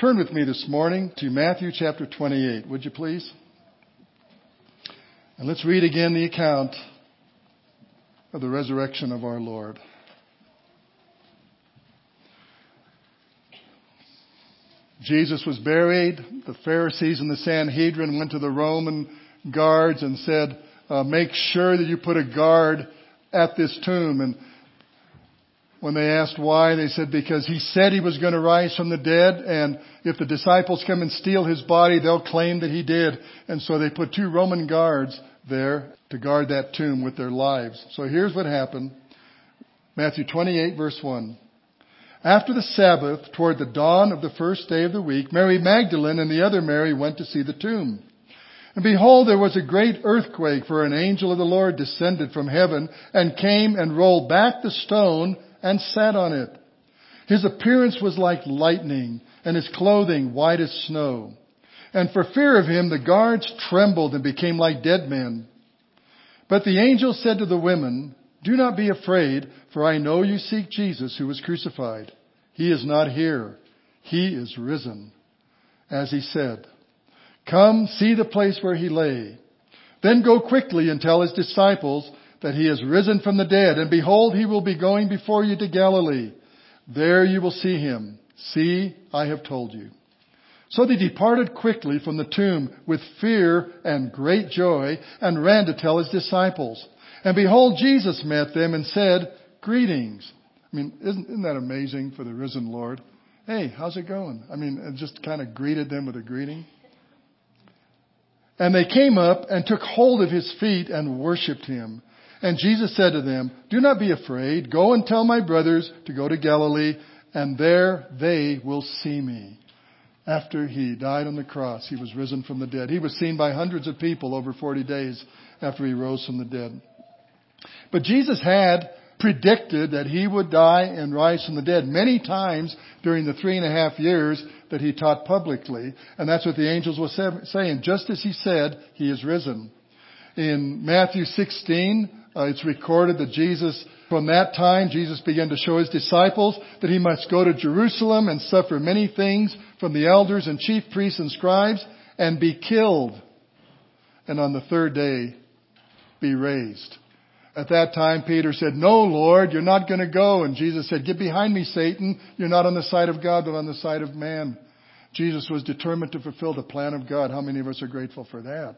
Turn with me this morning to Matthew chapter 28, would you please? And let's read again the account of the resurrection of our Lord. Jesus was buried. The Pharisees and the Sanhedrin went to the Roman guards and said, make sure that you put a guard at this tomb. And when they asked why, they said because he said he was going to rise from the dead, and if the disciples come and steal his body, they'll claim that he did. And so they put 2 Roman guards there to guard that tomb with their lives. So here's what happened. Matthew 28, verse 1. After the Sabbath, toward the dawn of the first day of the week, Mary Magdalene and the other Mary went to see the tomb. And behold, there was a great earthquake, for an angel of the Lord descended from heaven and came and rolled back the stone and sat on it. His appearance was like lightning, and his clothing white as snow. And for fear of him, the guards trembled and became like dead men. But the angel said to the women, do not be afraid, for I know you seek Jesus who was crucified. He is not here. He is risen, as he said. Come, see the place where he lay. Then go quickly and tell his disciples that he has risen from the dead, and behold, he will be going before you to Galilee. There you will see him. See, I have told you. So they departed quickly from the tomb with fear and great joy, and ran to tell his disciples. And behold, Jesus met them and said, greetings. I mean, isn't that amazing for the risen Lord? Hey, how's it going? I mean, and just kind of greeted them with a greeting. And they came up and took hold of his feet and worshipped him. And Jesus said to them, do not be afraid. Go and tell my brothers to go to Galilee, and there they will see me. After he died on the cross, he was risen from the dead. He was seen by hundreds of people over 40 days after he rose from the dead. But Jesus had predicted that he would die and rise from the dead many times during the 3.5 years that he taught publicly. And that's what the angels were saying. Just as he said, he is risen. In Matthew 16, it's recorded that from that time, Jesus began to show his disciples that he must go to Jerusalem and suffer many things from the elders and chief priests and scribes and be killed. And on the 3rd day, be raised. At that time, Peter said, no, Lord, you're not going to go. And Jesus said, get behind me, Satan. You're not on the side of God, but on the side of man. Jesus was determined to fulfill the plan of God. How many of us are grateful for that?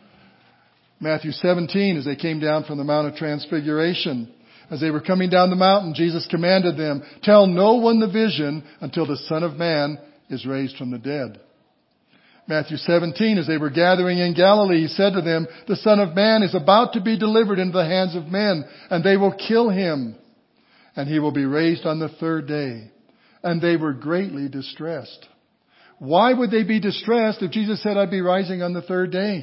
Matthew 17, as they came down from the Mount of Transfiguration, as they were coming down the mountain, Jesus commanded them, tell no one the vision until the Son of Man is raised from the dead. Matthew 17, as they were gathering in Galilee, he said to them, the Son of Man is about to be delivered into the hands of men, and they will kill him, and he will be raised on the 3rd day. And they were greatly distressed. Why would they be distressed if Jesus said, I'd be rising on the 3rd day?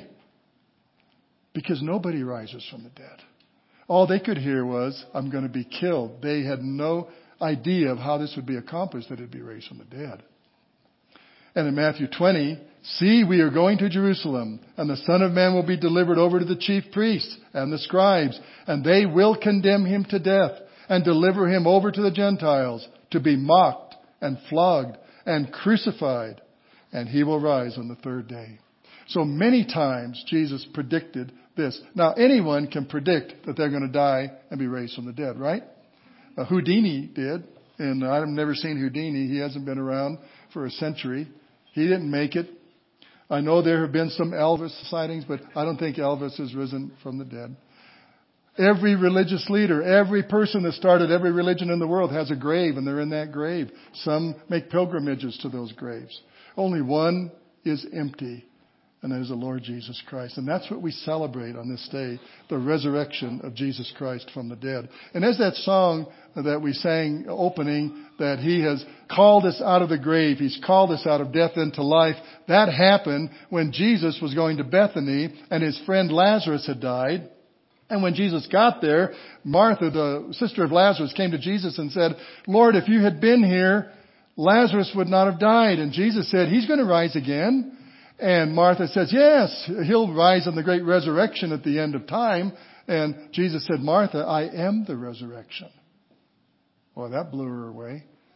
Because nobody rises from the dead. All they could hear was, I'm going to be killed. They had no idea of how this would be accomplished, that it'd be raised from the dead. And in Matthew 20, see, we are going to Jerusalem, and the Son of Man will be delivered over to the chief priests and the scribes, and they will condemn him to death and deliver him over to the Gentiles to be mocked and flogged and crucified, and he will rise on the 3rd day. So many times Jesus predicted this. Now anyone can predict that they're going to die and be raised from the dead, right? Houdini did, and I've never seen Houdini. He hasn't been around for a century. He didn't make it. I know there have been some Elvis sightings, but I don't think Elvis has risen from the dead. Every religious leader, every person that started every religion in the world has a grave, and they're in that grave. Some make pilgrimages to those graves. Only one is empty, and that is the Lord Jesus Christ. And that's what we celebrate on this day, the resurrection of Jesus Christ from the dead. And as that song that we sang opening, that he has called us out of the grave, he's called us out of death into life, that happened when Jesus was going to Bethany and his friend Lazarus had died. And when Jesus got there, Martha, the sister of Lazarus, came to Jesus and said, Lord, if you had been here, Lazarus would not have died. And Jesus said, he's going to rise again. And Martha says, yes, he'll rise on the great resurrection at the end of time. And Jesus said, Martha, I am the resurrection. Well, that blew her away.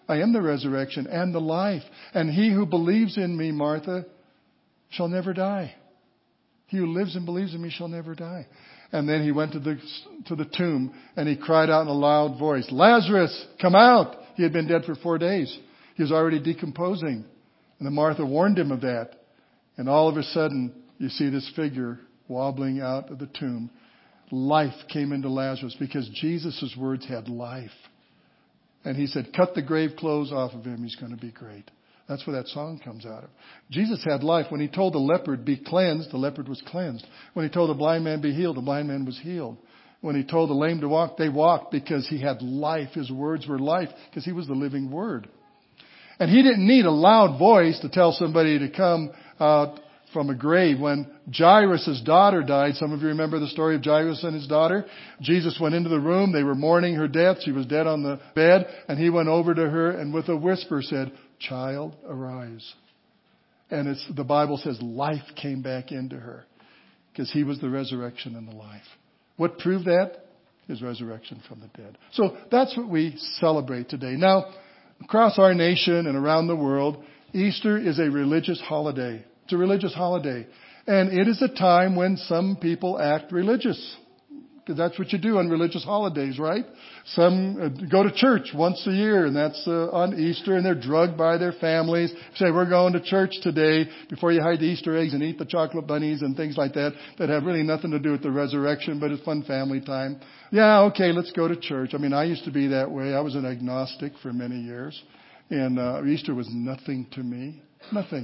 I am the resurrection and the life. And he who believes in me, Martha, shall never die. He who lives and believes in me shall never die. And then he went to the tomb and he cried out in a loud voice, Lazarus, come out. He had been dead for 4 days. He was already decomposing. And then Martha warned him of that. And all of a sudden, you see this figure wobbling out of the tomb. Life came into Lazarus because Jesus' words had life. And he said, cut the grave clothes off of him. He's going to be great. That's where that song comes out of. Jesus had life. When he told the leopard, be cleansed, the leopard was cleansed. When he told the blind man, be healed, the blind man was healed. When he told the lame to walk, they walked because he had life. His words were life because he was the living word. And he didn't need a loud voice to tell somebody to come out from a grave. When Jairus' daughter died, some of you remember the story of Jairus and his daughter. Jesus went into the room. They were mourning her death. She was dead on the bed. And he went over to her and with a whisper said, child, arise. And the Bible says life came back into her because he was the resurrection and the life. What proved that? His resurrection from the dead. So that's what we celebrate today. Now, across our nation and around the world, Easter is a religious holiday. It's a religious holiday. And it is a time when some people act religious. Because that's what you do on religious holidays, right? Some go to church once a year, and that's on Easter, and they're drugged by their families. Say, we're going to church today, before you hide the Easter eggs and eat the chocolate bunnies and things like that have really nothing to do with the resurrection, but it's fun family time. Yeah, okay, let's go to church. I mean, I used to be that way. I was an agnostic for many years, and Easter was nothing to me. Nothing.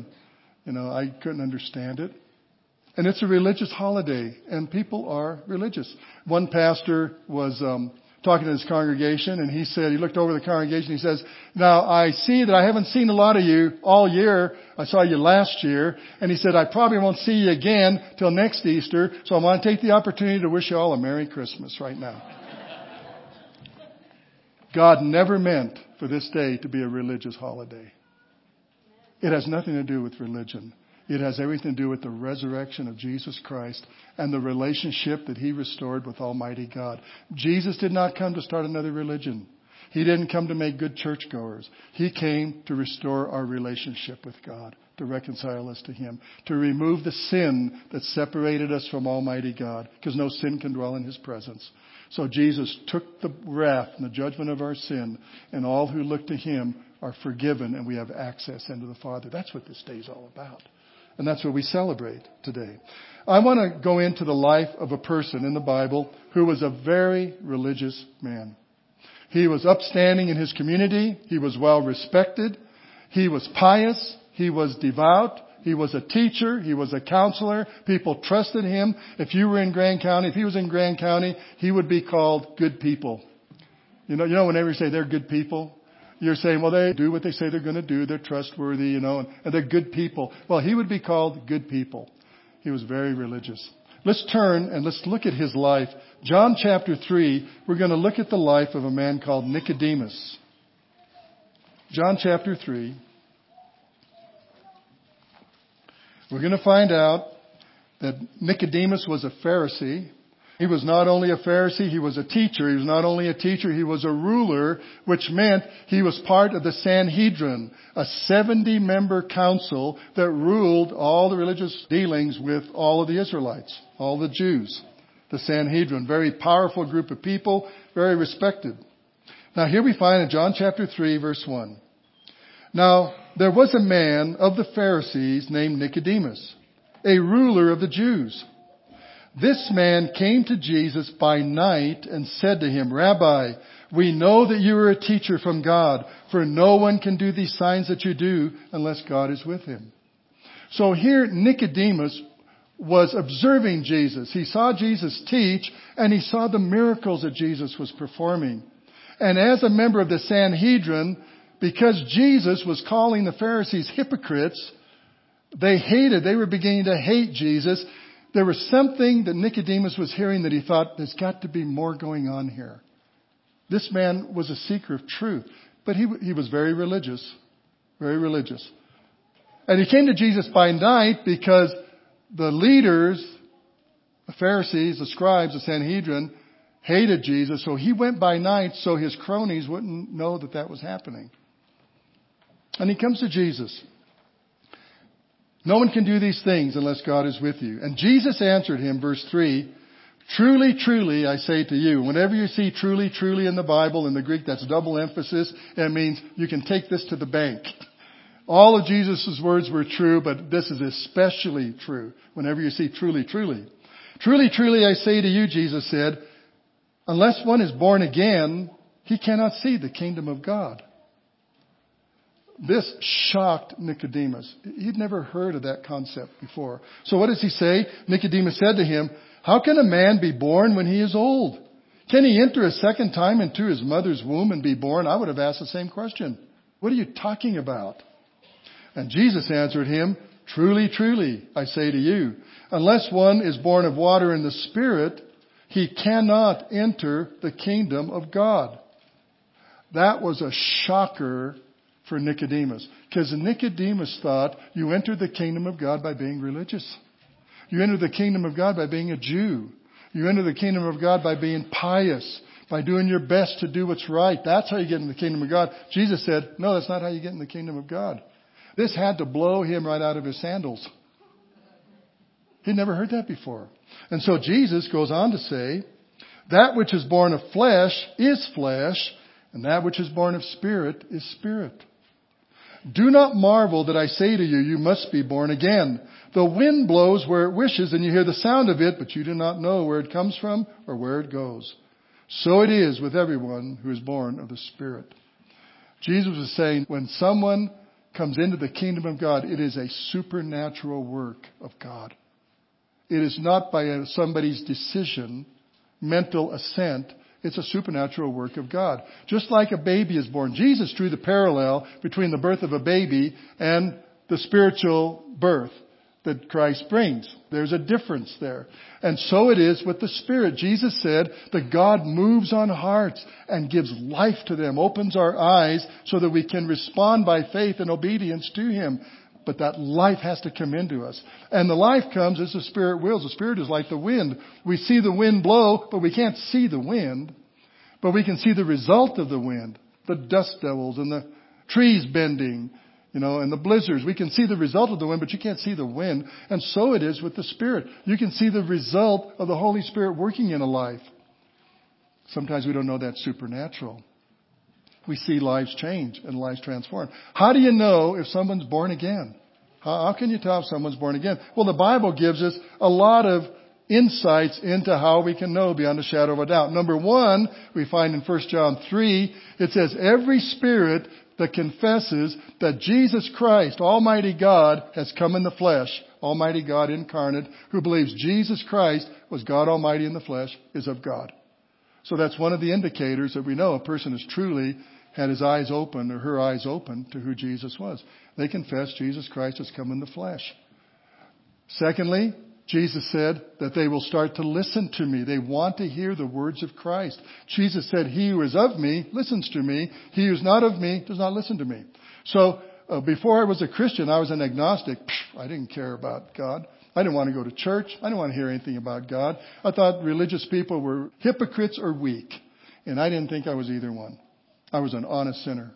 I couldn't understand it. And it's a religious holiday, and people are religious. One pastor was talking to his congregation, and he looked over the congregation, he says, now I see that I haven't seen a lot of you all year. I saw you last year. And he said, I probably won't see you again till next Easter, so I want to take the opportunity to wish you all a Merry Christmas right now. God never meant for this day to be a religious holiday. It has nothing to do with religion. It has everything to do with the resurrection of Jesus Christ and the relationship that he restored with Almighty God. Jesus did not come to start another religion. He didn't come to make good churchgoers. He came to restore our relationship with God, to reconcile us to him, to remove the sin that separated us from Almighty God, because no sin can dwell in his presence. So Jesus took the wrath and the judgment of our sin, and all who look to him are forgiven, and we have access into the Father. That's what this day is all about. And that's what we celebrate today. I want to go into the life of a person in the Bible who was a very religious man. He was upstanding in his community. He was well respected. He was pious. He was devout. He was a teacher. He was a counselor. People trusted him. If he was in Grand County, he would be called good people. You know, whenever you say they're good people, you're saying, well, they do what they say they're going to do. They're trustworthy, and they're good people. Well, he would be called good people. He was very religious. Let's turn and let's look at his life. John chapter 3, we're going to look at the life of a man called Nicodemus. John chapter 3. We're going to find out that Nicodemus was a Pharisee. He was not only a Pharisee, he was a teacher. He was not only a teacher, he was a ruler, which meant he was part of the Sanhedrin, a 70-member council that ruled all the religious dealings with all of the Israelites, all the Jews. The Sanhedrin, very powerful group of people, very respected. Now here we find in John chapter 3, verse 1. Now there was a man of the Pharisees named Nicodemus, a ruler of the Jews. This man came to Jesus by night and said to him, Rabbi, we know that you are a teacher from God, for no one can do these signs that you do unless God is with him. So here Nicodemus was observing Jesus. He saw Jesus teach, and he saw the miracles that Jesus was performing. And as a member of the Sanhedrin, because Jesus was calling the Pharisees hypocrites, they were beginning to hate Jesus. There was something that Nicodemus was hearing that he thought, there's got to be more going on here. This man was a seeker of truth, but he was very religious, very religious. And he came to Jesus by night because the leaders, the Pharisees, the scribes, the Sanhedrin, hated Jesus. So he went by night so his cronies wouldn't know that was happening. And he comes to Jesus. No one can do these things unless God is with you. And Jesus answered him, verse 3, truly, truly, I say to you. Whenever you see truly, truly in the Bible, in the Greek, that's double emphasis. It means you can take this to the bank. All of Jesus' words were true, but this is especially true. Whenever you see truly, truly. Truly, truly, I say to you, Jesus said, unless one is born again, he cannot see the kingdom of God. This shocked Nicodemus. He'd never heard of that concept before. So what does he say? Nicodemus said to him, how can a man be born when he is old? Can he enter a second time into his mother's womb and be born? I would have asked the same question. What are you talking about? And Jesus answered him, truly, truly, I say to you, unless one is born of water and the Spirit, he cannot enter the kingdom of God. That was a shocker for Nicodemus. Because Nicodemus thought you enter the kingdom of God by being religious. You enter the kingdom of God by being a Jew. You enter the kingdom of God by being pious, by doing your best to do what's right. That's how you get in the kingdom of God. Jesus said, no, that's not how you get in the kingdom of God. This had to blow him right out of his sandals. He'd never heard that before. And so Jesus goes on to say, that which is born of flesh is flesh, and that which is born of spirit is spirit. Do not marvel that I say to you, you must be born again. The wind blows where it wishes, and you hear the sound of it, but you do not know where it comes from or where it goes. So it is with everyone who is born of the Spirit. Jesus was saying, when someone comes into the kingdom of God, it is a supernatural work of God. It is not by somebody's decision, mental assent. It's a supernatural work of God. Just like a baby is born. Jesus drew the parallel between the birth of a baby and the spiritual birth that Christ brings. There's a difference there. And so it is with the Spirit. Jesus said that God moves on hearts and gives life to them, opens our eyes so that we can respond by faith and obedience to Him. But that life has to come into us. And the life comes as the Spirit wills. The Spirit is like the wind. We see the wind blow, but we can't see the wind. But we can see the result of the wind. The dust devils and the trees bending, and the blizzards. We can see the result of the wind, but you can't see the wind. And so it is with the Spirit. You can see the result of the Holy Spirit working in a life. Sometimes we don't know that's supernatural. We see lives change and lives transformed. How do you know if someone's born again? How can you tell if someone's born again? Well, the Bible gives us a lot of insights into how we can know beyond a shadow of a doubt. Number one, we find in 1 John 3, it says, every spirit that confesses that Jesus Christ, Almighty God, has come in the flesh, Almighty God incarnate, who believes Jesus Christ was God Almighty in the flesh, is of God. So that's one of the indicators that we know a person has truly had his eyes open or her eyes open to who Jesus was. They confess Jesus Christ has come in the flesh. Secondly, Jesus said that they will start to listen to me. They want to hear the words of Christ. Jesus said, he who is of me listens to me. He who is not of me does not listen to me. So before I was a Christian, I was an agnostic. I didn't care about God. I didn't want to go to church. I didn't want to hear anything about God. I thought religious people were hypocrites or weak. And I didn't think I was either one. I was an honest sinner.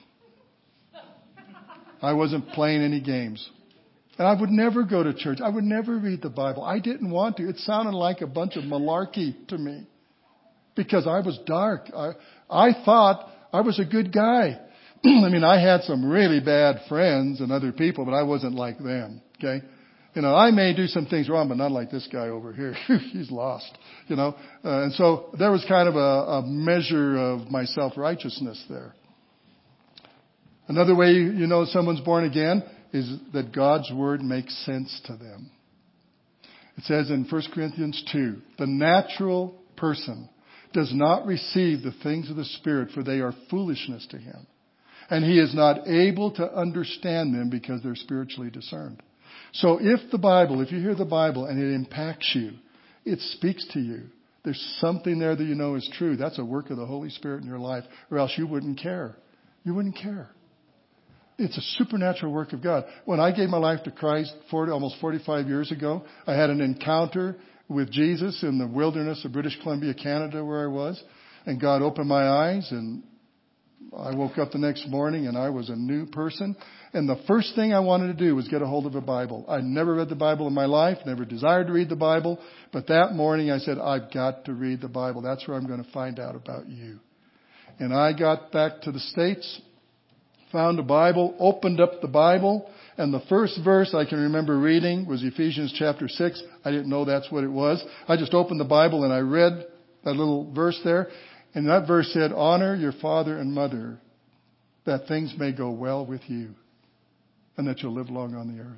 I wasn't playing any games. And I would never go to church. I would never read the Bible. I didn't want to. It sounded like a bunch of malarkey to me. Because I was dark. I thought I was a good guy. I had some really bad friends and other people, but I wasn't like them. Okay? I may do some things wrong, but not like this guy over here. He's lost, And so there was kind of a measure of my self-righteousness there. Another way you know someone's born again is that God's Word makes sense to them. It says in 1 Corinthians 2, the natural person does not receive the things of the Spirit, for they are foolishness to him. And he is not able to understand them because they're spiritually discerned. So if you hear the Bible and it impacts you, it speaks to you, there's something there that you know is true. That's a work of the Holy Spirit in your life, or else you wouldn't care. You wouldn't care. It's a supernatural work of God. When I gave my life to Christ almost 45 years ago, I had an encounter with Jesus in the wilderness of British Columbia, Canada, where I was. And God opened my eyes and I woke up the next morning and I was a new person. And the first thing I wanted to do was get a hold of a Bible. I'd never read the Bible in my life, never desired to read the Bible. But that morning I said, I've got to read the Bible. That's where I'm going to find out about you. And I got back to the States, found a Bible, opened up the Bible, and the first verse I can remember reading was Ephesians chapter 6. I didn't know that's what it was. I just opened the Bible and I read that little verse there. And that verse said, honor your father and mother, that things may go well with you, and that you'll live long on the earth.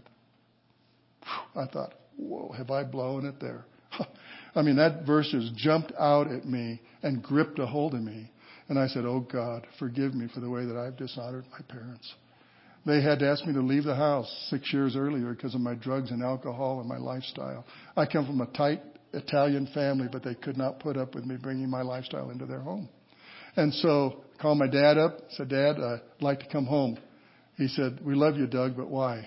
I thought, whoa, have I blown it there? I mean, that verse just jumped out at me and gripped a hold of me. And I said, oh God, forgive me for the way that I've dishonored my parents. They had to ask me to leave the house 6 years earlier because of my drugs and alcohol and my lifestyle. I come from a tight Italian family, but they could not put up with me bringing my lifestyle into their home. And so I called my dad up, said, Dad, I'd like to come home. He said, we love you, Doug, but why?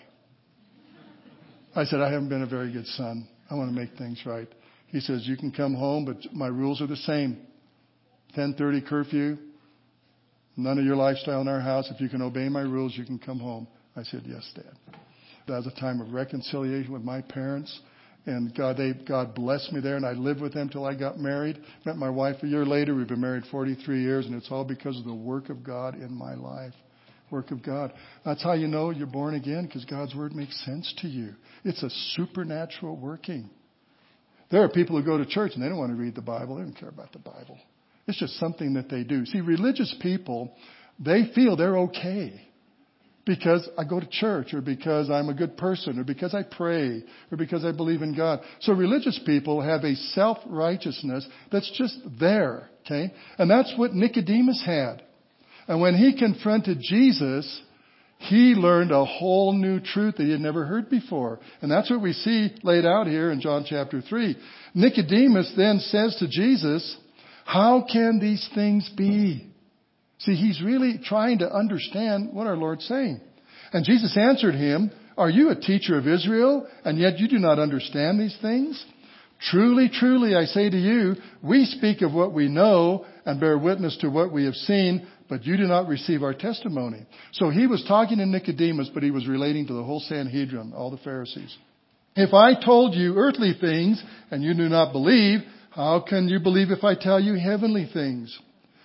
I said, I haven't been a very good son. I want to make things right. He says, you can come home, but my rules are the same. 10:30 curfew. None of your lifestyle in our house. If you can obey my rules, you can come home. I said, yes, Dad. That was a time of reconciliation with my parents. And God blessed me there, and I lived with them till I got married. Met my wife a year later. We've been married 43 years, and it's all because of the work of God in my life. Work of God. That's how you know you're born again, because God's Word makes sense to you. It's a supernatural working. There are people who go to church, and they don't want to read the Bible. They don't care about the Bible. It's just something that they do. See, religious people, they feel they're okay because I go to church, or because I'm a good person, or because I pray, or because I believe in God. So religious people have a self-righteousness that's just there, okay? And that's what Nicodemus had. And when he confronted Jesus, he learned a whole new truth that he had never heard before. And that's what we see laid out here in John chapter 3. Nicodemus then says to Jesus, how can these things be? See, he's really trying to understand what our Lord's saying. And Jesus answered him, are you a teacher of Israel, and yet you do not understand these things? Truly, truly, I say to you, we speak of what we know and bear witness to what we have seen, but you do not receive our testimony. So he was talking to Nicodemus, but he was relating to the whole Sanhedrin, all the Pharisees. If I told you earthly things and you do not believe, how can you believe if I tell you heavenly things?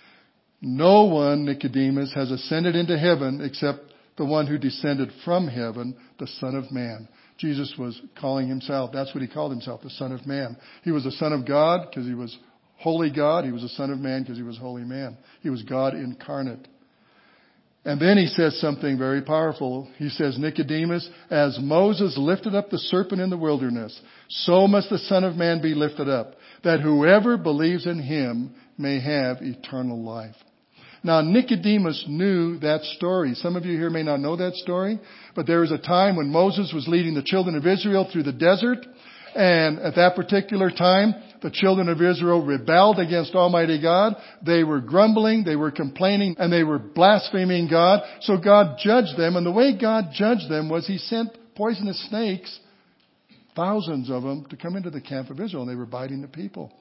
No one, Nicodemus, has ascended into heaven except the one who descended from heaven, the Son of Man. Jesus was calling himself, that's what he called himself, the Son of Man. He was the Son of God because he was holy God. He was the Son of Man because he was holy man. He was God incarnate. And then he says something very powerful. He says, Nicodemus, as Moses lifted up the serpent in the wilderness, so must the Son of Man be lifted up, that whoever believes in him may have eternal life. Now, Nicodemus knew that story. Some of you here may not know that story, but there was a time when Moses was leading the children of Israel through the desert. And at that particular time, the children of Israel rebelled against Almighty God. They were grumbling, they were complaining, and they were blaspheming God. So God judged them. And the way God judged them was he sent poisonous snakes, thousands of them, to come into the camp of Israel. And they were biting the people.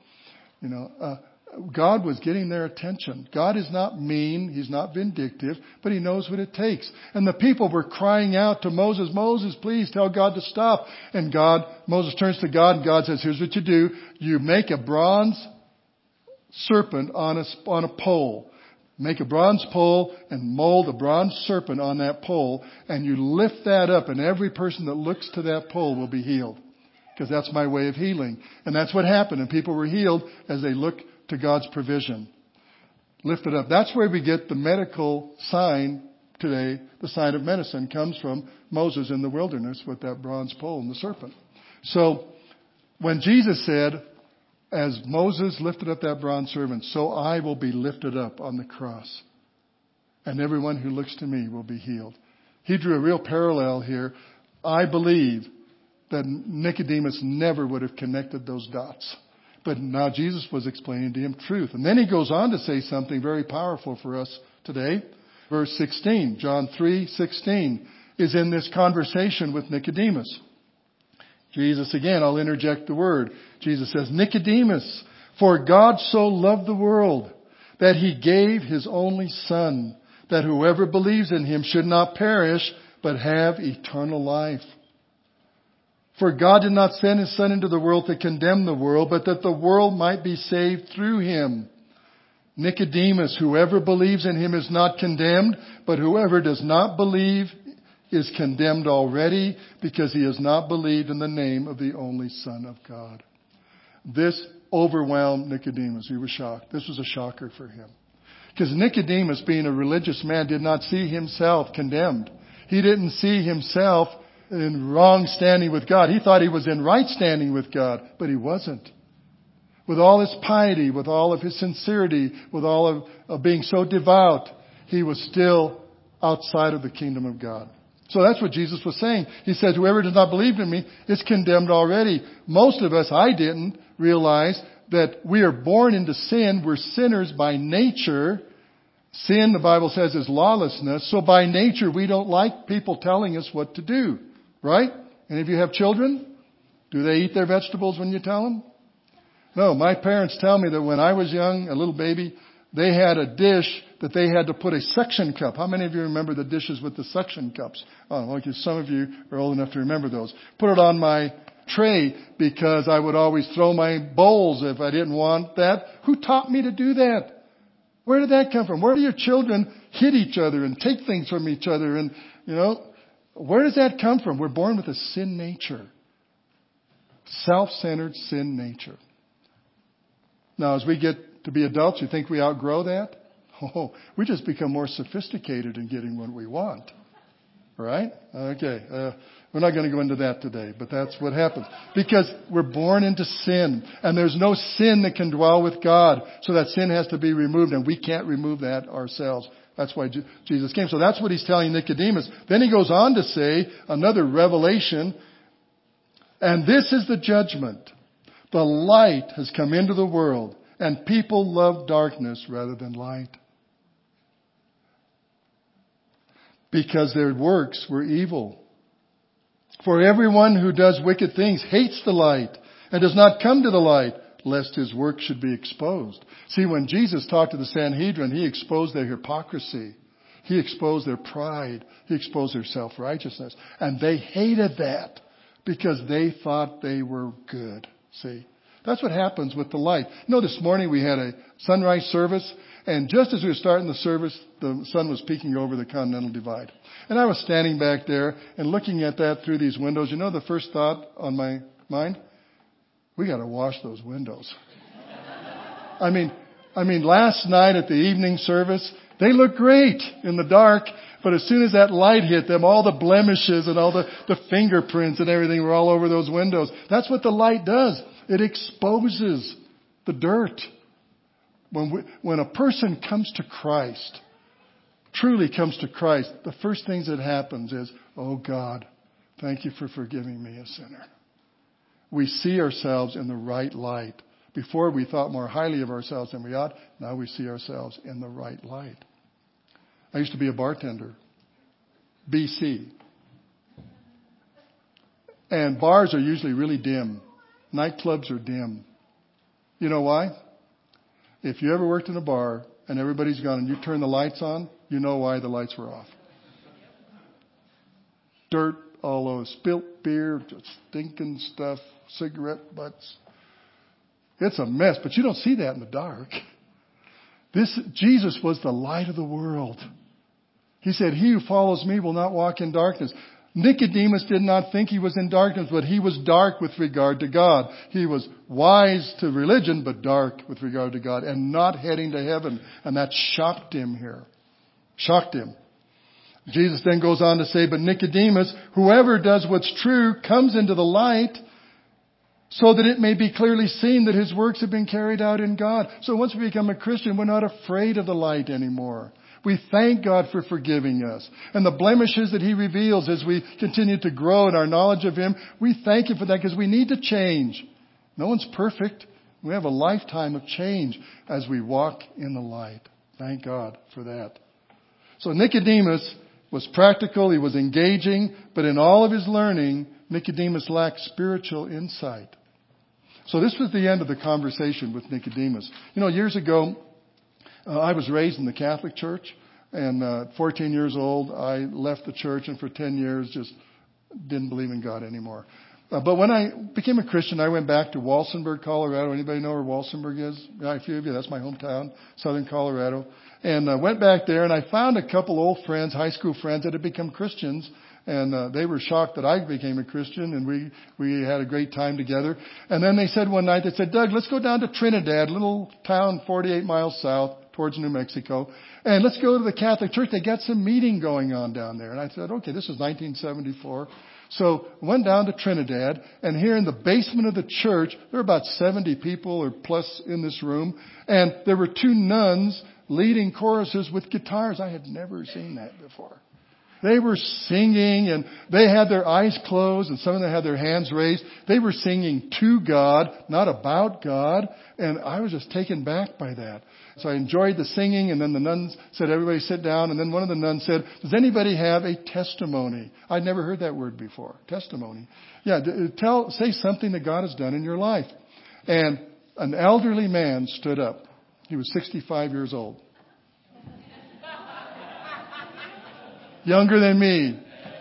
God was getting their attention. God is not mean. He's not vindictive, but he knows what it takes. And the people were crying out to Moses, Moses, please tell God to stop. And Moses turns to God, and God says, here's what you do. You make a bronze serpent on a pole. Make a bronze pole and mold a bronze serpent on that pole, and you lift that up, and every person that looks to that pole will be healed. Because that's my way of healing. And that's what happened. And people were healed as they looked to God's provision. Lift it up. That's where we get the medical sign today. The sign of medicine comes from Moses in the wilderness with that bronze pole and the serpent. So when Jesus said, as Moses lifted up that bronze serpent, so I will be lifted up on the cross. And everyone who looks to me will be healed. He drew a real parallel here. I believe that Nicodemus never would have connected those dots. But now Jesus was explaining to him truth. And then he goes on to say something very powerful for us today. Verse 16, John 3:16, is in this conversation with Nicodemus. Jesus, again, I'll interject the word. Jesus says, Nicodemus, for God so loved the world that he gave his only Son, that whoever believes in him should not perish, but have eternal life. For God did not send his Son into the world to condemn the world, but that the world might be saved through him. Nicodemus, whoever believes in him is not condemned, but whoever does not believe is condemned already, because he has not believed in the name of the only Son of God. This overwhelmed Nicodemus. He was shocked. This was a shocker for him. Because Nicodemus, being a religious man, did not see himself condemned. He didn't see himself in wrong standing with God. He thought he was in right standing with God, but he wasn't. With all his piety, with all of his sincerity, with all of being so devout, he was still outside of the kingdom of God. So that's what Jesus was saying. He said, whoever does not believe in me is condemned already. Most of us, I didn't realize that we are born into sin. We're sinners by nature. Sin, the Bible says, is lawlessness. So by nature, we don't like people telling us what to do. Right? Any of you have children? Do they eat their vegetables when you tell them? No, my parents tell me that when I was young, a little baby, they had a dish that they had to put a suction cup. How many of you remember the dishes with the suction cups? Oh, okay, some of you are old enough to remember those. Put it on my tray because I would always throw my bowls if I didn't want that. Who taught me to do that? Where did that come from? Where do your children hit each other and take things from each other? And, where does that come from? We're born with a sin nature. Self-centered sin nature. Now, as we get to be adults, you think we outgrow that? Oh, we just become more sophisticated in getting what we want. Right? Okay. We're not going to go into that today, but that's what happens. Because we're born into sin, and there's no sin that can dwell with God. So that sin has to be removed, and we can't remove that ourselves. That's why Jesus came. So that's what he's telling Nicodemus. Then he goes on to say another revelation. And this is the judgment. The light has come into the world, and people love darkness rather than light, because their works were evil. For everyone who does wicked things hates the light and does not come to the light, lest his work should be exposed. See, when Jesus talked to the Sanhedrin, he exposed their hypocrisy. He exposed their pride. He exposed their self-righteousness. And they hated that because they thought they were good. See, that's what happens with the light. This morning we had a sunrise service, and just as we were starting the service, the sun was peeking over the Continental Divide. And I was standing back there and looking at that through these windows. The first thought on my mind? We got to wash those windows. I mean, last night at the evening service, they looked great in the dark, but as soon as that light hit them, all the blemishes and all the fingerprints and everything were all over those windows. That's what the light does. It exposes the dirt. When a person comes to Christ, truly comes to Christ, the first things that happens is, oh God, thank you for forgiving me, a sinner. We see ourselves in the right light. Before we thought more highly of ourselves than we ought. Now we see ourselves in the right light. I used to be a bartender. BC. And bars are usually really dim. Nightclubs are dim. You know why? If you ever worked in a bar and everybody's gone and you turn the lights on, you know why the lights were off. Dirt all over, spilt beer, just stinking stuff, cigarette butts. It's a mess, but you don't see that in the dark. Jesus was the light of the world. He said, he who follows me will not walk in darkness. Nicodemus did not think he was in darkness, but he was dark with regard to God. He was wise to religion, but dark with regard to God and not heading to heaven. And that shocked him here. Shocked him. Jesus then goes on to say, but Nicodemus, whoever does what's true comes into the light so that it may be clearly seen that his works have been carried out in God. So once we become a Christian, we're not afraid of the light anymore. We thank God for forgiving us. And the blemishes that he reveals as we continue to grow in our knowledge of him, we thank him for that because we need to change. No one's perfect. We have a lifetime of change as we walk in the light. Thank God for that. So Nicodemus was practical, he was engaging, but in all of his learning, Nicodemus lacked spiritual insight. So this was the end of the conversation with Nicodemus. Years ago, I was raised in the Catholic Church. And 14 years old, I left the church, and for 10 years just didn't believe in God anymore. But when I became a Christian, I went back to Walsenburg, Colorado. Anybody know where Walsenburg is? Yeah, a few of you. That's my hometown, southern Colorado. And I went back there, and I found a couple old friends, high school friends, that had become Christians. And they were shocked that I became a Christian, and we had a great time together. And then they said one night, they said, Doug, let's go down to Trinidad, a little town 48 miles south towards New Mexico, and let's go to the Catholic Church. They got some meeting going on down there. And I said, okay, this was 1974. So went down to Trinidad, and here in the basement of the church, there were about 70 people or plus in this room, and there were two nuns leading choruses with guitars. I had never seen that before. They were singing, and they had their eyes closed, and some of them had their hands raised. They were singing to God, not about God, and I was just taken back by that. So I enjoyed the singing, and then the nuns said, everybody sit down, and then one of the nuns said, does anybody have a testimony? I'd never heard that word before, testimony. Yeah, say something that God has done in your life. And an elderly man stood up. He was 65 years old. Younger than me.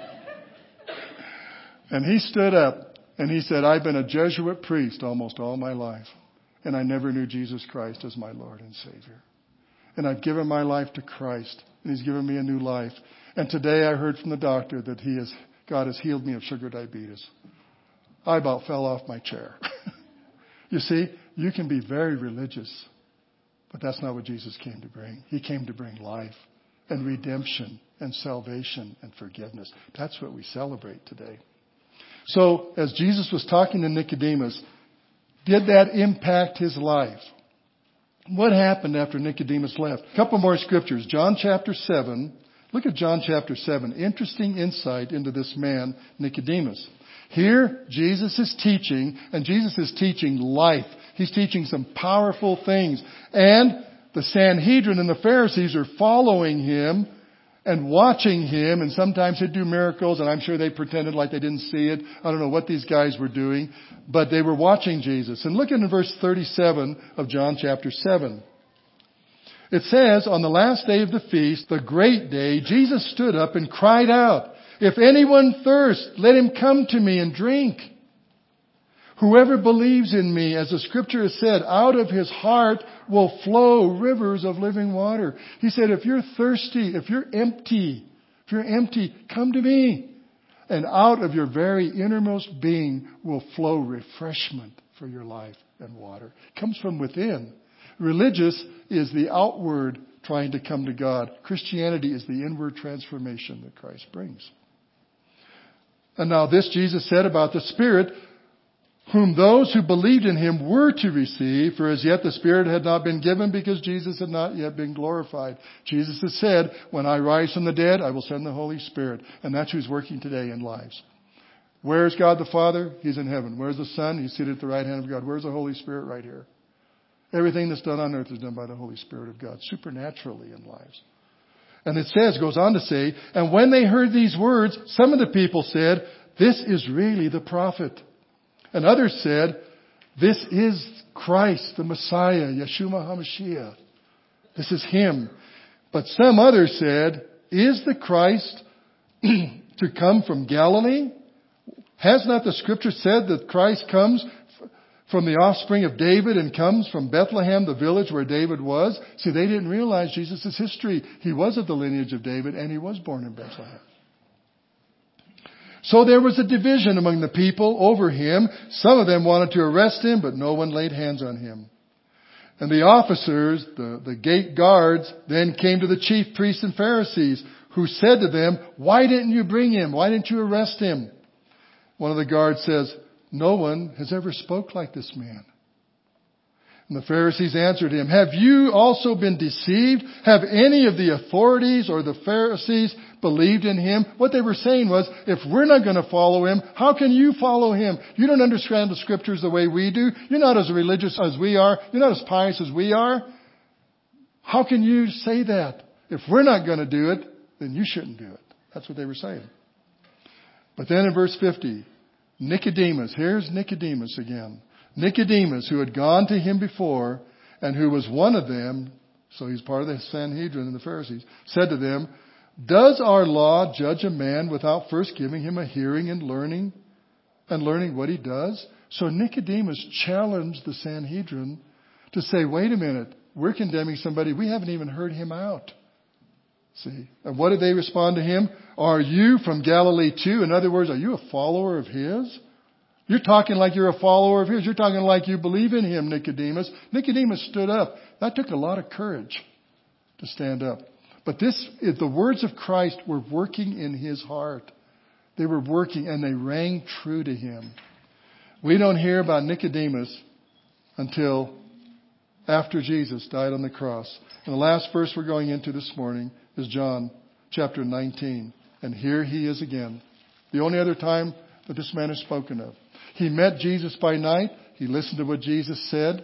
And he stood up and he said, I've been a Jesuit priest almost all my life, and I never knew Jesus Christ as my Lord and Savior. And I've given my life to Christ, and He's given me a new life. And today I heard from the doctor that God has healed me of sugar diabetes. I about fell off my chair. You see, you can be very religious, but that's not what Jesus came to bring. He came to bring life and redemption and salvation and forgiveness. That's what we celebrate today. So, as Jesus was talking to Nicodemus, did that impact his life? What happened after Nicodemus left? A couple more scriptures. John chapter 7. Look at John chapter 7. Interesting insight into this man, Nicodemus. Here, Jesus is teaching, and Jesus is teaching life. He's teaching some powerful things. And the Sanhedrin and the Pharisees are following him and watching him, and sometimes he'd do miracles, and I'm sure they pretended like they didn't see it. I don't know what these guys were doing, but they were watching Jesus. And look in verse 37 of John chapter 7. It says, on the last day of the feast, the great day, Jesus stood up and cried out, if anyone thirsts, let him come to me and drink. Whoever believes in me, as the scripture has said, out of his heart will flow rivers of living water. He said, if you're thirsty, if you're empty, come to me. And out of your very innermost being will flow refreshment for your life and water. It comes from within. Religious is the outward trying to come to God. Christianity is the inward transformation that Christ brings. And now this Jesus said about the Spirit, whom those who believed in him were to receive, for as yet the Spirit had not been given because Jesus had not yet been glorified. Jesus has said, when I rise from the dead, I will send the Holy Spirit. And that's who's working today in lives. Where's God the Father? He's in heaven. Where's the Son? He's seated at the right hand of God. Where's the Holy Spirit? Right here. Everything that's done on earth is done by the Holy Spirit of God, supernaturally in lives. And it goes on to say, and when they heard these words, some of the people said, this is really the prophet. And others said, this is Christ, the Messiah, Yeshua HaMashiach. This is him. But some others said, is the Christ to come from Galilee? Has not the scripture said that Christ comes from the offspring of David and comes from Bethlehem, the village where David was? See, they didn't realize Jesus' history. He was of the lineage of David, and he was born in Bethlehem. So there was a division among the people over him. Some of them wanted to arrest him, but no one laid hands on him. And the officers, the gate guards, then came to the chief priests and Pharisees, who said to them, why didn't you bring him? Why didn't you arrest him? One of the guards says, no one has ever spoke like this man. And the Pharisees answered him, have you also been deceived? Have any of the authorities or the Pharisees believed in him? What they were saying was, if we're not going to follow him, how can you follow him? You don't understand the scriptures the way we do. You're not as religious as we are. You're not as pious as we are. How can you say that? If we're not going to do it, then you shouldn't do it. That's what they were saying. But then in verse 50, Nicodemus, here's Nicodemus again. Nicodemus, who had gone to him before and who was one of them, so he's part of the Sanhedrin and the Pharisees, said to them, does our law judge a man without first giving him a hearing and learning what he does? So Nicodemus challenged the Sanhedrin to say, wait a minute, we're condemning somebody, we haven't even heard him out. See, and what did they respond to him? Are you from Galilee too? In other words, are you a follower of his? You're talking like you're a follower of his. You're talking like you believe in him, Nicodemus. Nicodemus stood up. That took a lot of courage to stand up. But the words of Christ were working in his heart. They were working and they rang true to him. We don't hear about Nicodemus until after Jesus died on the cross. And the last verse we're going into this morning is John chapter 19. And here he is again. The only other time that this man is spoken of. He met Jesus by night. He listened to what Jesus said.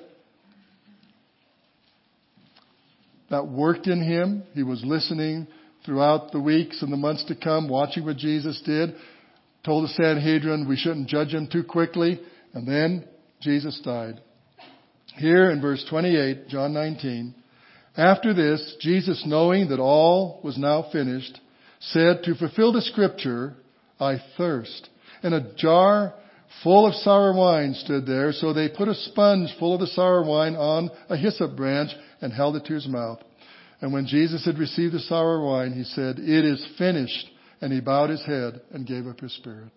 That worked in him. He was listening throughout the weeks and the months to come, watching what Jesus did. Told the Sanhedrin we shouldn't judge him too quickly. And then Jesus died. Here in verse 28, John 19, after this, Jesus, knowing that all was now finished, said, to fulfill the scripture, I thirst. And a jar full of sour wine stood there. So they put a sponge full of the sour wine on a hyssop branch and held it to his mouth. And when Jesus had received the sour wine, he said, it is finished. And he bowed his head and gave up his spirit.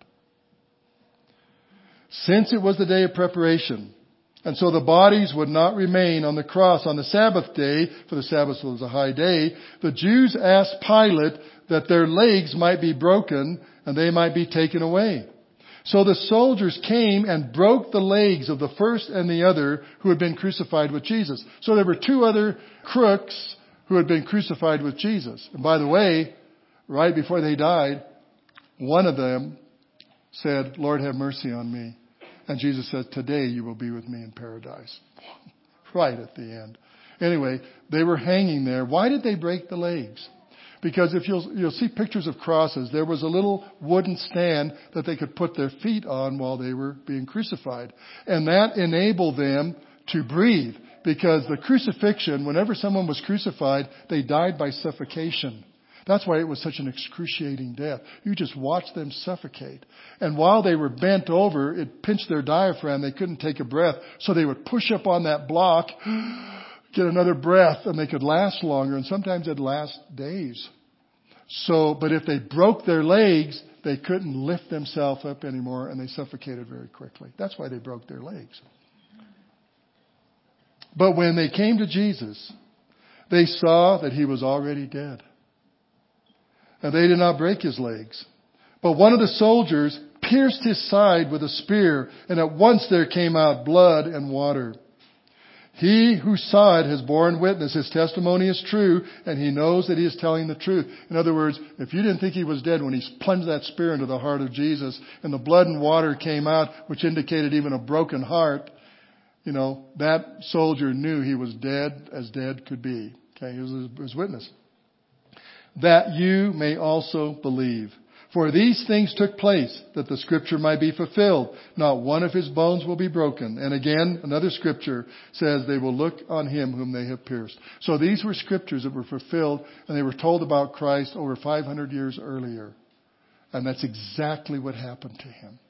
Since it was the day of preparation, and so the bodies would not remain on the cross on the Sabbath day, for the Sabbath was a high day, the Jews asked Pilate that their legs might be broken and they might be taken away. So the soldiers came and broke the legs of the first and the other who had been crucified with Jesus. So there were two other crooks who had been crucified with Jesus. And by the way, right before they died, one of them said, Lord, have mercy on me. And Jesus said, today you will be with me in paradise. Right at the end. Anyway, they were hanging there. Why did they break the legs? Because if you'll see pictures of crosses, there was a little wooden stand that they could put their feet on while they were being crucified. And that enabled them to breathe. Because the crucifixion, whenever someone was crucified, they died by suffocation. That's why it was such an excruciating death. You just watched them suffocate. And while they were bent over, it pinched their diaphragm. They couldn't take a breath. So they would push up on that block, get another breath, and they could last longer. And sometimes it'd last days. But if they broke their legs, they couldn't lift themselves up anymore, and they suffocated very quickly. That's why they broke their legs. But when they came to Jesus, they saw that he was already dead. And they did not break his legs. But one of the soldiers pierced his side with a spear, and at once there came out blood and water. He who saw it has borne witness. His testimony is true, and he knows that he is telling the truth. In other words, if you didn't think he was dead when he plunged that spear into the heart of Jesus, and the blood and water came out, which indicated even a broken heart, that soldier knew he was dead as dead could be. Okay, he was his witness. That you may also believe. For these things took place, that the scripture might be fulfilled. Not one of his bones will be broken. And again, another scripture says they will look on him whom they have pierced. So these were scriptures that were fulfilled, and they were told about Christ over 500 years earlier. And that's exactly what happened to him.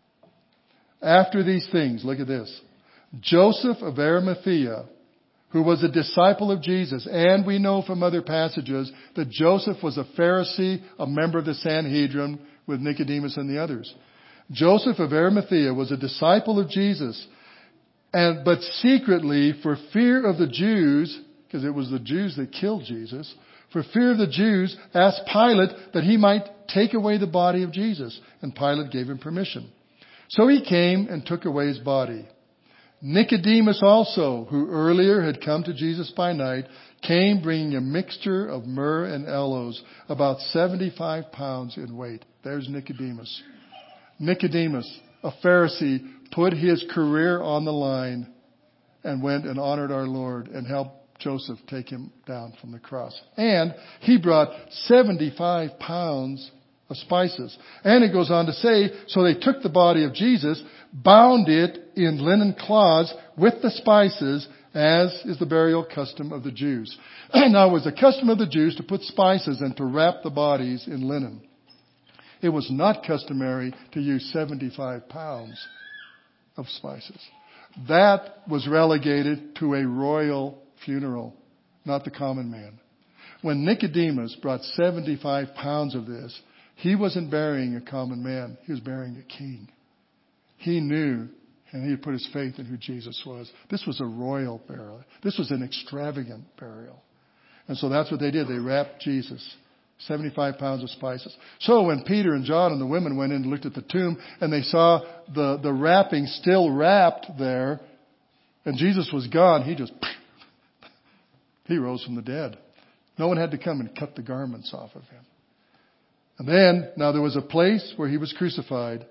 After these things, look at this. Joseph of Arimathea, who was a disciple of Jesus. And we know from other passages that Joseph was a Pharisee, a member of the Sanhedrin with Nicodemus and the others. Joseph of Arimathea was a disciple of Jesus, but secretly, for fear of the Jews, because it was the Jews that killed Jesus, for fear of the Jews, asked Pilate that he might take away the body of Jesus. And Pilate gave him permission. So he came and took away his body. Nicodemus also, who earlier had come to Jesus by night, came bringing a mixture of myrrh and aloes, about 75 pounds in weight. There's Nicodemus. Nicodemus, a Pharisee, put his career on the line and went and honored our Lord and helped Joseph take him down from the cross. And he brought 75 pounds of spices. And it goes on to say, so they took the body of Jesus, bound it in linen cloths with the spices, as is the burial custom of the Jews. Now it was the custom of the Jews to put spices and to wrap the bodies in linen. It was not customary to use 75 pounds of spices. That was relegated to a royal funeral, not the common man. When Nicodemus brought 75 pounds of this, he wasn't burying a common man. He was burying a king. He knew, and he put his faith in who Jesus was. This was a royal burial. This was an extravagant burial. And so that's what they did. They wrapped Jesus. 75 pounds of spices. So when Peter and John and the women went in and looked at the tomb and they saw the wrapping still wrapped there and Jesus was gone, he rose from the dead. No one had to come and cut the garments off of him. And then, now there was a place where he was crucified.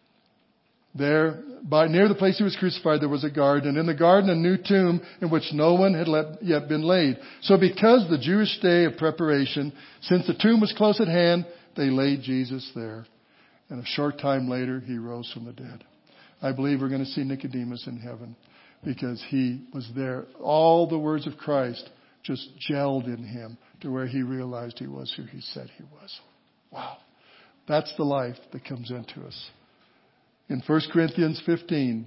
There, near the place he was crucified, there was a garden. And in the garden, a new tomb in which no one had yet been laid. So because the Jewish day of preparation, since the tomb was close at hand, they laid Jesus there. And a short time later, he rose from the dead. I believe we're going to see Nicodemus in heaven because he was there. All the words of Christ just gelled in him to where he realized he was who he said he was. Wow. That's the life that comes into us. In 1 Corinthians 15,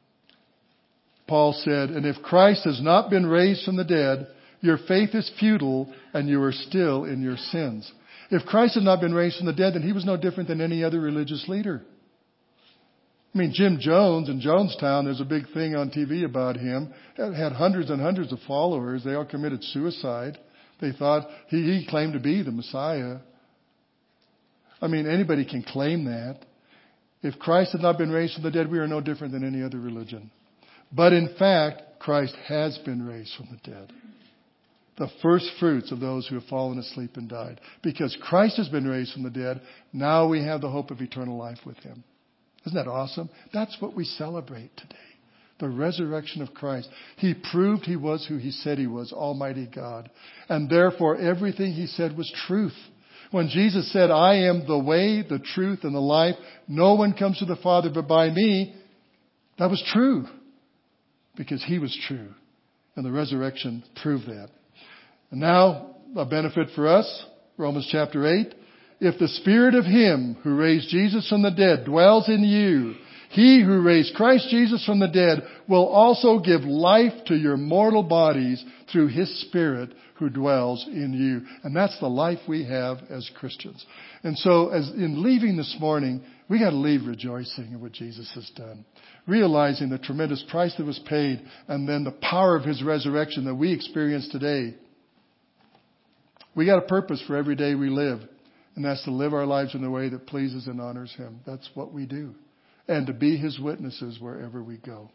Paul said, "And if Christ has not been raised from the dead, your faith is futile and you are still in your sins." If Christ had not been raised from the dead, then he was no different than any other religious leader. I mean, Jim Jones in Jonestown, there's a big thing on TV about him. Had hundreds and hundreds of followers. They all committed suicide. They thought he claimed to be the Messiah. I mean, anybody can claim that. If Christ had not been raised from the dead, we are no different than any other religion. But in fact, Christ has been raised from the dead. The first fruits of those who have fallen asleep and died. Because Christ has been raised from the dead, now we have the hope of eternal life with him. Isn't that awesome? That's what we celebrate today. The resurrection of Christ. He proved he was who he said he was, Almighty God. And therefore, everything he said was truth. When Jesus said, "I am the way, the truth, and the life. No one comes to the Father but by me," that was true. Because he was true. And the resurrection proved that. And now, a benefit for us, Romans chapter 8. If the Spirit of him who raised Jesus from the dead dwells in you, he who raised Christ Jesus from the dead will also give life to your mortal bodies through his Spirit who dwells in you. And that's the life we have as Christians. And so as in leaving this morning, we got to leave rejoicing in what Jesus has done. Realizing the tremendous price that was paid and then the power of his resurrection that we experience today. We got a purpose for every day we live. And that's to live our lives in a way that pleases and honors him. That's what we do. And to be his witnesses wherever we go.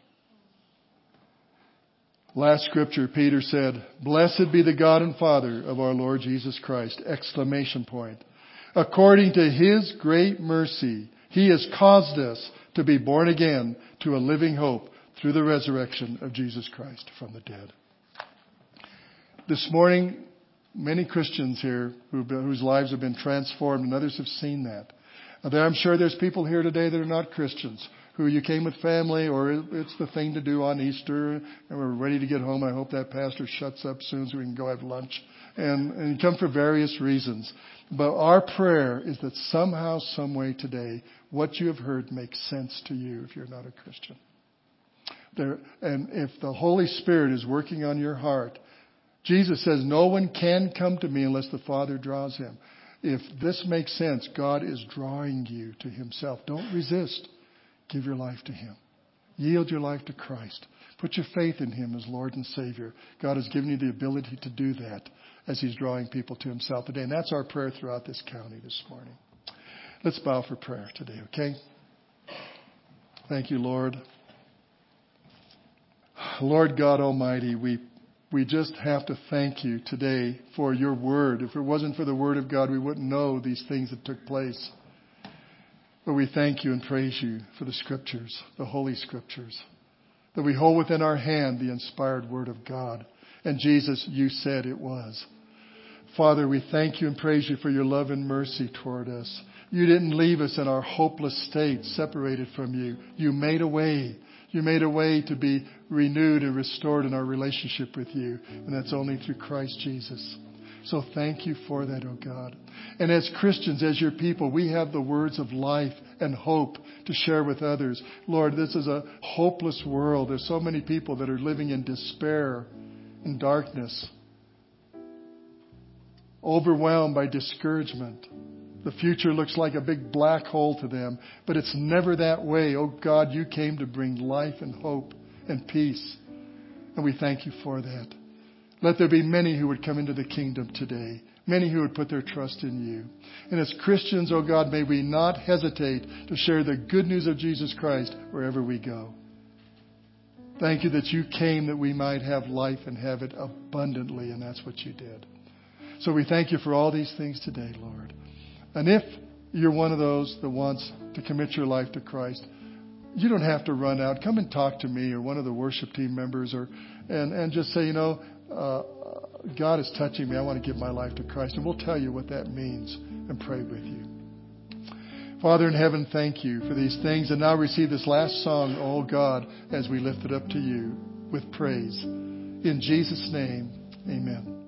Last scripture, Peter said, "Blessed be the God and Father of our Lord Jesus Christ!" Exclamation point. "According to his great mercy, he has caused us to be born again to a living hope through the resurrection of Jesus Christ from the dead." This morning, many Christians here whose lives have been transformed, and others have seen that. I'm sure there's people here today that are not Christians, who you came with family, or it's the thing to do on Easter, and we're ready to get home. I hope that pastor shuts up soon so we can go have lunch. And you come for various reasons. But our prayer is that somehow, some way today, what you have heard makes sense to you if you're not a Christian. And if the Holy Spirit is working on your heart, Jesus says, "No one can come to me unless the Father draws him." If this makes sense, God is drawing you to himself. Don't resist. Give your life to him. Yield your life to Christ. Put your faith in him as Lord and Savior. God has given you the ability to do that as he's drawing people to himself today. And that's our prayer throughout this county this morning. Let's bow for prayer today, okay? Thank you, Lord. Lord God Almighty, we just have to thank you today for your word. If it wasn't for the word of God, we wouldn't know these things that took place. But we thank you and praise you for the scriptures, the holy scriptures, that we hold within our hand the inspired word of God. And Jesus, you said it was. Father, we thank you and praise you for your love and mercy toward us. You didn't leave us in our hopeless state, separated from you. You made a way. You made a way to be renewed and restored in our relationship with you. And that's only through Christ Jesus. So thank you for that, oh God. And as Christians, as your people, we have the words of life and hope to share with others. Lord, this is a hopeless world. There's so many people that are living in despair and darkness, overwhelmed by discouragement. The future looks like a big black hole to them, but it's never that way. Oh God, you came to bring life and hope and peace. And we thank you for that. Let there be many who would come into the kingdom today. Many who would put their trust in you. And as Christians, oh God, may we not hesitate to share the good news of Jesus Christ wherever we go. Thank you that you came that we might have life and have it abundantly, and that's what you did. So we thank you for all these things today, Lord. And if you're one of those that wants to commit your life to Christ, you don't have to run out. Come and talk to me or one of the worship team members, and just say, God is touching me. I want to give my life to Christ. And we'll tell you what that means and pray with you. Father in heaven, thank you for these things. And now receive this last song, oh God, as we lift it up to you with praise. In Jesus' name, amen.